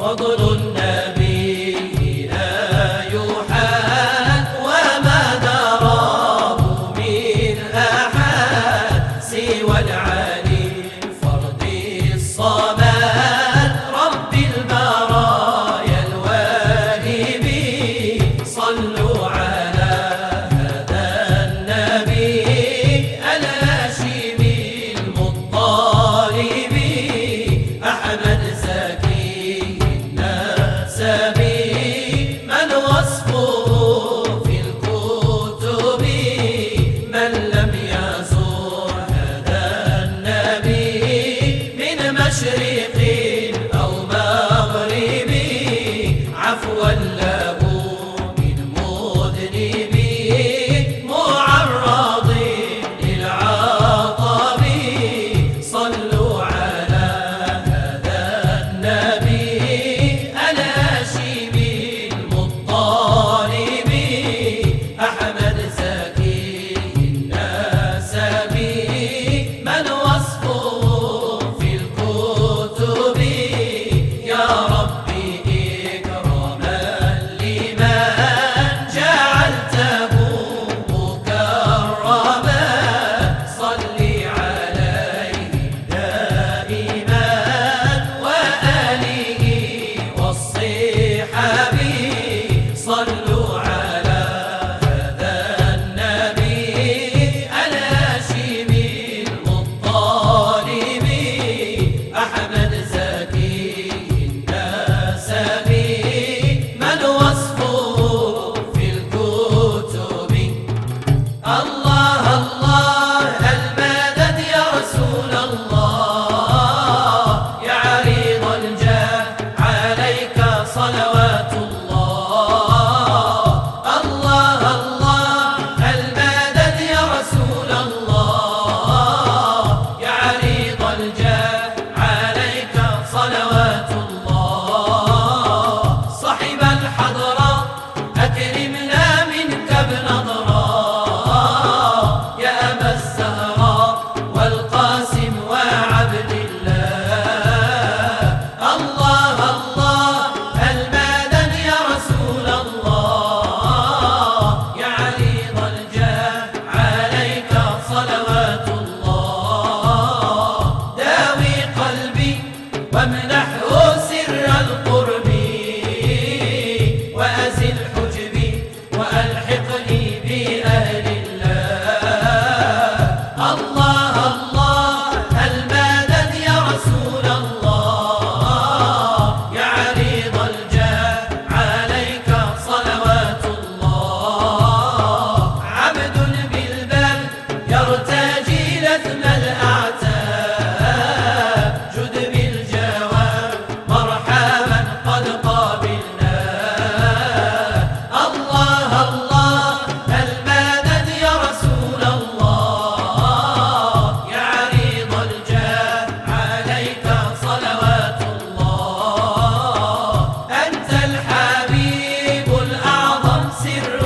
فضل النبي لا يحاد وما دراه من أحد سوى العلي الفرد الصمد رب البرايا الواهب. صلوا على هذا النبي الهاشمي المطلب أحمد زكي النسبي من وصفه في الكتب. من لم يزور هذا النبي من مشرق أو مغرب عفوا له من مذنب معرض للعطب. صلوا على هذا النبي الهاشمي المطلب أحمد زكي النسبي من وصفه في الكتب. يا ربي إكراما لمن جعلته مكرما صل عليه دائما وآله والصحاب. صلوا على هذا النبي الهاشمي المطلب أحمد زكي النسبي من وصفه في الكتب. الله الله المدد يا رسول الله يا عريض الجاه عليك صلوات الله. الله الله المدد يا رسول الله يا عريض الجاه عليك صلوات الله. صاحب الحضرة أكرمنا منك بنظرة يا أبا الزهراء والقاسم وعبد الله. الله الله المدد يا رسول الله يا عريض الجاه عليك صلوات الله. داوي قلبي وامنحه سر القرب وأزل حجبي وألحقني بأهل الله. الله الله المدد يا رسول الله يا عريض الجاه عليك صلوات الله. عبد بالبال يرتجي لثم الأعتاب جد بالجواب مرحبا قد قابلنا. الله الله المدد يا رسول الله يا عريض الجاه عليك صلوات الله. أنت الحبيب الأعظم سر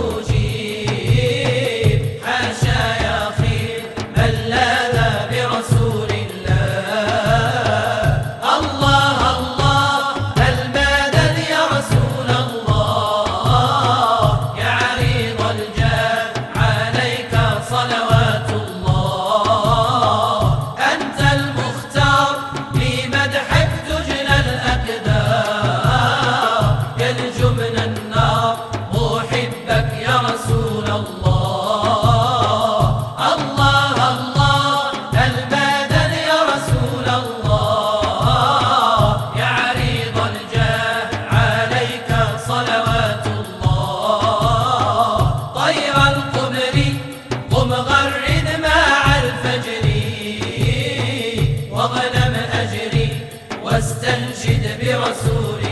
المجيب حاشا يا خير من لاذ برسول الله. الله الله المدد يا رسول الله يا عريض الجاه عليك صلوات الله. أنت المختار لمدحك تجنى الأقدار يلج من النار محبك يا رسول الله. الله الله المدد يا رسول الله يا عريض الجاه عليك صلوات الله. طير القمر قم غرد مع الفجر واغنم أجري واستنشد برسول